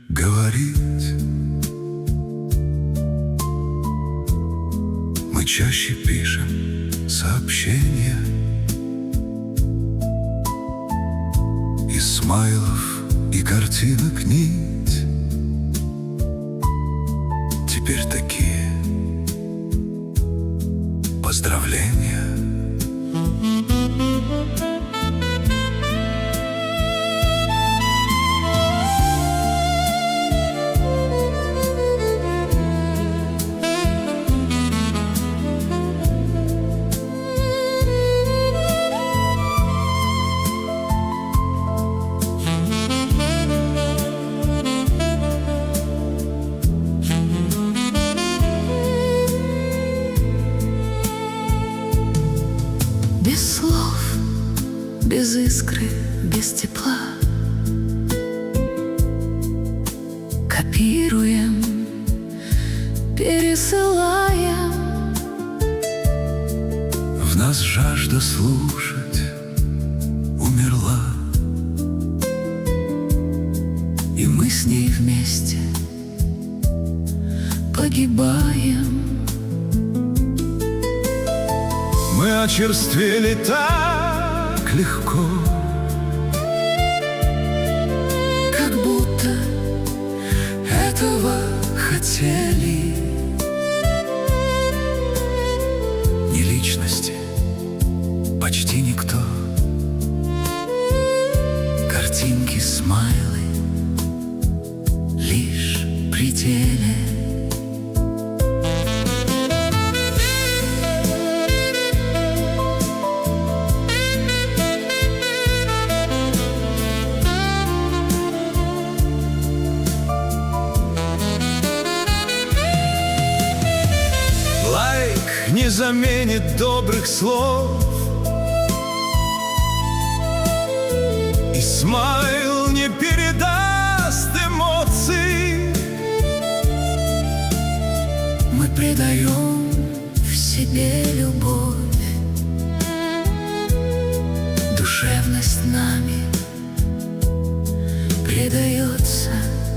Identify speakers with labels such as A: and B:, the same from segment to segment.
A: говорить. Мы чаще пишем сообщения из смайлов и картинок нить. Теперь такие поздравления.
B: Без слов, без искры, без тепла копируем, пересылаем.
A: В нас жажда слушать умерла,
B: И мы с ней вместе погибаем.
A: мы очерствели так легко,
B: Как будто этого хотели.
A: ни личности, почти никто.
B: Картинки, смайлы, лишь при деле.
A: Лайк не заменит добрых слов, и смайл не передаст эмоций.
B: Мы предаем в себе любовь, душевность нами предается.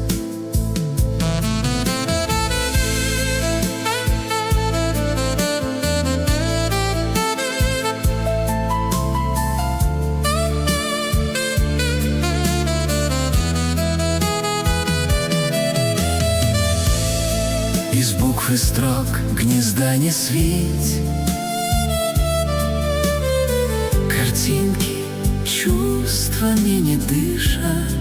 B: Из букв и строк гнезда не свить, картинки чувствами не дышат.